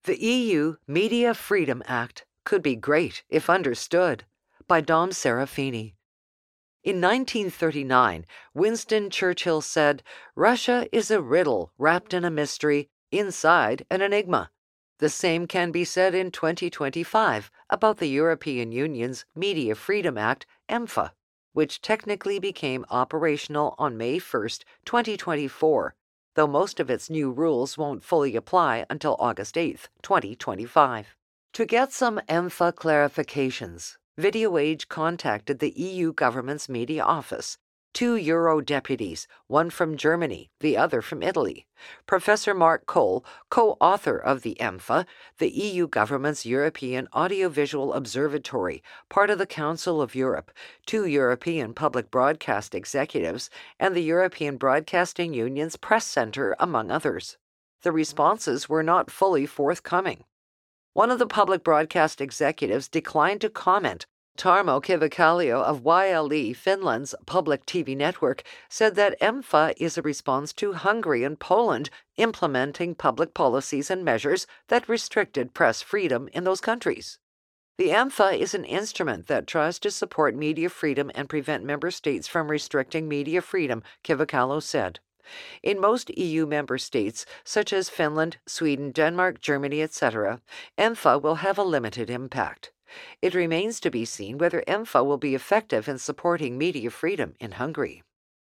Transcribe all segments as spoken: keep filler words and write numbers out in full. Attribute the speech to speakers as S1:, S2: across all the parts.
S1: The E U Media Freedom Act could be great if understood, by Dom Serafini. In nineteen thirty-nine, Winston Churchill said, "Russia is a riddle wrapped in a mystery, inside an enigma." The same can be said in twenty twenty-five about the European Union's Media Freedom Act, EMFA, which technically became operational on May first, twenty twenty-four, though most of its new rules won't fully apply until August eighth, twenty twenty-five. To get some EMFA clarifications, Video Age contacted the E U government's media office, two Euro deputies, one from Germany, the other from Italy. Professor Mark Cole, co-author of the EMFA, the E U government's European Audiovisual Observatory, part of the Council of Europe, two European public broadcast executives, and the European Broadcasting Union's Press Centre, among others. The responses were not fully forthcoming. One of the public broadcast executives declined to comment. Tarmo Kivikalia of Y L E, Finland's public T V network, said that EMFA is a response to Hungary and Poland implementing public policies and measures that restricted press freedom in those countries. The EMFA is an instrument that tries to support media freedom and prevent member states from restricting media freedom, Kivikalia said. In most E U member states, such as Finland, Sweden, Denmark, Germany, et cetera, EMFA will have a limited impact. It remains to be seen whether EMFA will be effective in supporting media freedom in Hungary.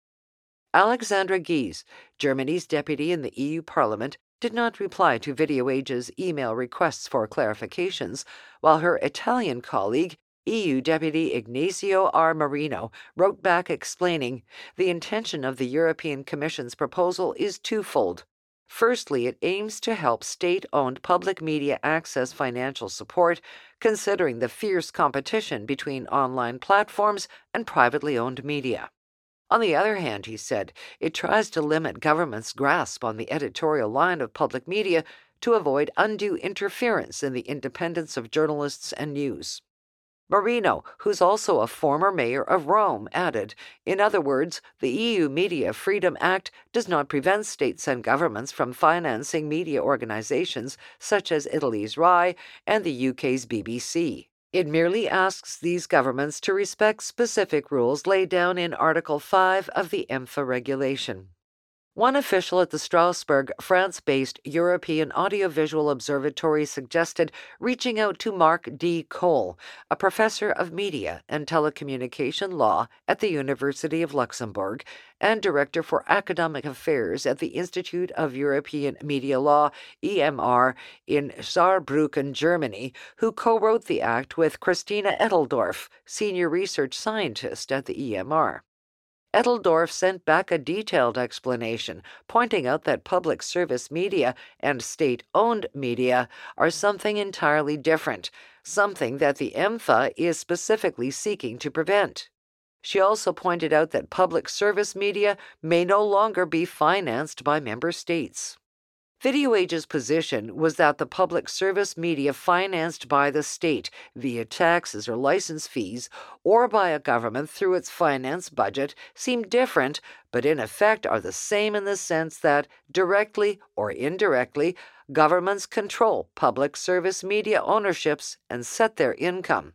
S1: Alexandra Geese, Germany's deputy in the E U Parliament, did not reply to Video Age's email requests for clarifications, while her Italian colleague, E U Deputy Ignazio R. Marino, wrote back explaining, "The intention of the European Commission's proposal is twofold. Firstly, it aims to help state-owned public media access financial support, considering the fierce competition between online platforms and privately owned media. On the other hand," he said, "it tries to limit governments' grasp on the editorial line of public media to avoid undue interference in the independence of journalists and news." Marino, who's also a former mayor of Rome, added, "In other words, the E U Media Freedom Act does not prevent states and governments from financing media organizations such as Italy's RAI and the U K's B B C. It merely asks these governments to respect specific rules laid down in Article five of the EMFA regulation." One official at the Strasbourg, France-based European Audiovisual Observatory suggested reaching out to Mark D. Cole, a professor of media and telecommunication law at the University of Luxembourg and director for academic affairs at the Institute of European Media Law, E M R, in Saarbrücken, Germany, who co-wrote the act with Christina Edeldorf, senior research scientist at the E M R. Edeldorf sent back a detailed explanation, pointing out that public service media and state-owned media are something entirely different, something that the EMFA is specifically seeking to prevent. She also pointed out that public service media may no longer be financed by member states. Video Age's position was that the public service media financed by the state via taxes or license fees or by a government through its finance budget seem different, but in effect are the same in the sense that, directly or indirectly, governments control public service media ownerships and set their income.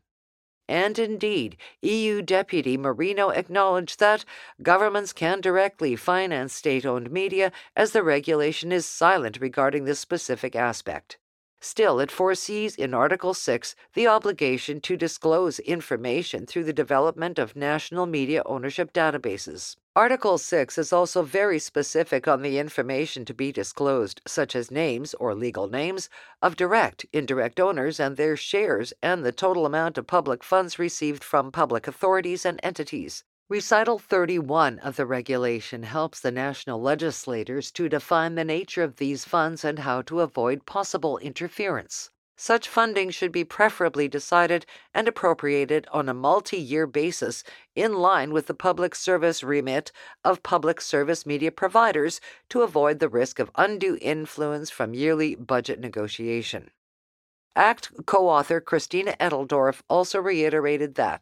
S1: And indeed, E U Deputy Marino acknowledged that governments can directly finance state-owned media as the regulation is silent regarding this specific aspect. Still, it foresees in Article six the obligation to disclose information through the development of national media ownership databases. Article six is also very specific on the information to be disclosed, such as names or legal names of direct, indirect owners and their shares and the total amount of public funds received from public authorities and entities. Recital thirty-one of the regulation helps the national legislators to define the nature of these funds and how to avoid possible interference. Such funding should be preferably decided and appropriated on a multi-year basis in line with the public service remit of public service media providers to avoid the risk of undue influence from yearly budget negotiation. Act co-author Christina Edeldorf also reiterated that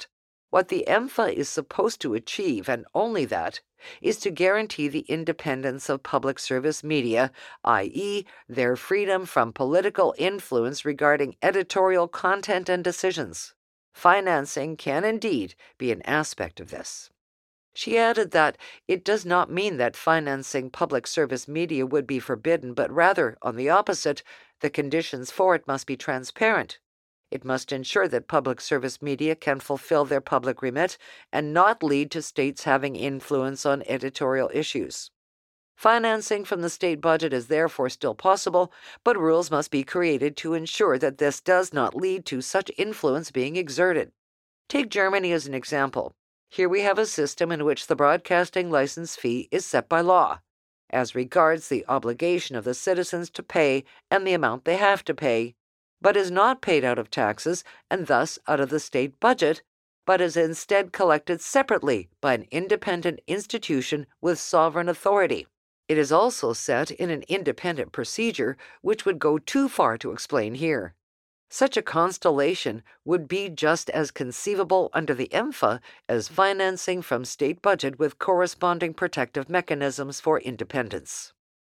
S1: What the EMFA is supposed to achieve, and only that, is to guarantee the independence of public service media, that is, their freedom from political influence regarding editorial content and decisions. Financing can indeed be an aspect of this. She added that it does not mean that financing public service media would be forbidden, but rather, on the opposite, the conditions for it must be transparent. It must ensure that public service media can fulfill their public remit and not lead to states having influence on editorial issues. Financing from the state budget is therefore still possible, but rules must be created to ensure that this does not lead to such influence being exerted. Take Germany as an example. Here we have a system in which the broadcasting license fee is set by law, as regards the obligation of the citizens to pay and the amount they have to pay, but is not paid out of taxes and thus out of the state budget, but is instead collected separately by an independent institution with sovereign authority. It is also set in an independent procedure, which would go too far to explain here. Such a constellation would be just as conceivable under the EMFA as financing from state budget with corresponding protective mechanisms for independence.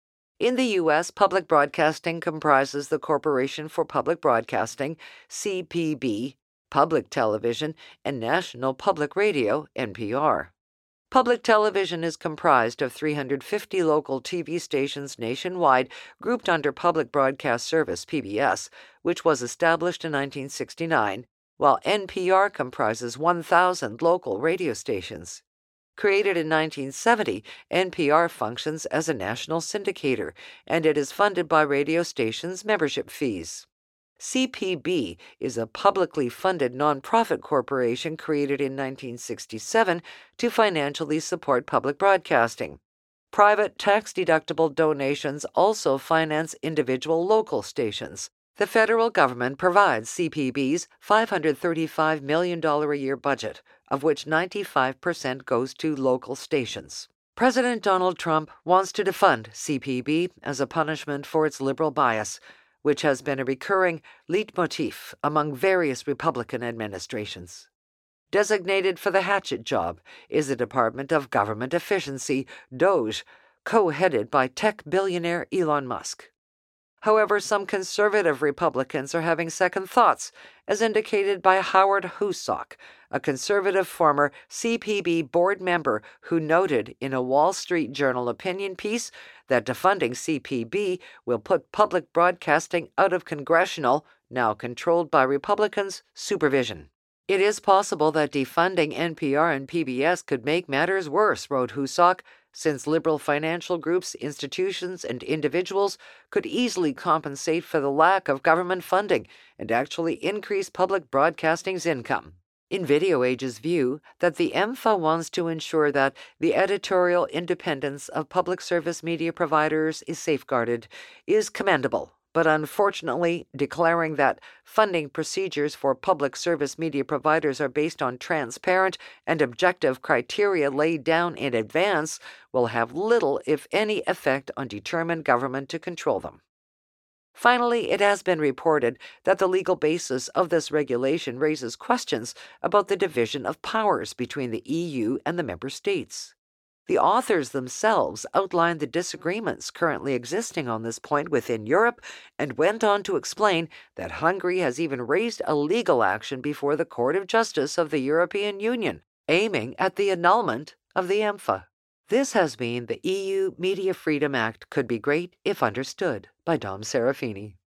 S1: In the U S, public broadcasting comprises the Corporation for Public Broadcasting, C P B, Public Television, and National Public Radio, N P R. Public television is comprised of three hundred fifty local T V stations nationwide grouped under Public Broadcast Service, P B S, which was established in nineteen sixty-nine, while N P R comprises one thousand local radio stations. Created in nineteen seventy, N P R functions as a national syndicator, and it is funded by radio stations' membership fees. C P B is a publicly funded nonprofit corporation created in nineteen sixty-seven to financially support public broadcasting. Private tax-deductible donations also finance individual local stations. The federal government provides C P B's five hundred thirty-five million dollars a year budget, of which ninety-five percent goes to local stations. President Donald Trump wants to defund C P B as a punishment for its liberal bias, which has been a recurring leitmotif among various Republican administrations. Designated for the hatchet job is the Department of Government Efficiency, DOGE, co-headed by tech billionaire Elon Musk. However, some conservative Republicans are having second thoughts, as indicated by Howard Husock, a conservative former C P B board member who noted in a Wall Street Journal opinion piece that defunding C P B will put public broadcasting out of congressional, now controlled by Republicans, supervision. It is possible that defunding N P R and P B S could make matters worse, wrote Husock, since liberal financial groups, institutions, and individuals could easily compensate for the lack of government funding and actually increase public broadcasting's income. In Video Age's view, that the EMFA wants to ensure that the editorial independence of public service media providers is safeguarded is commendable, but unfortunately, declaring that funding procedures for public service media providers are based on transparent and objective criteria laid down in advance will have little, if any, effect on determined government to control them. Finally, it has been reported that the legal basis of this regulation raises questions about the division of powers between the E U and the member states. The authors themselves outlined the disagreements currently existing on this point within Europe and went on to explain that Hungary has even raised a legal action before the Court of Justice of the European Union, aiming at the annulment of the EMFA. This has been the E U Media Freedom Act Could Be Great If Understood by Dom Serafini.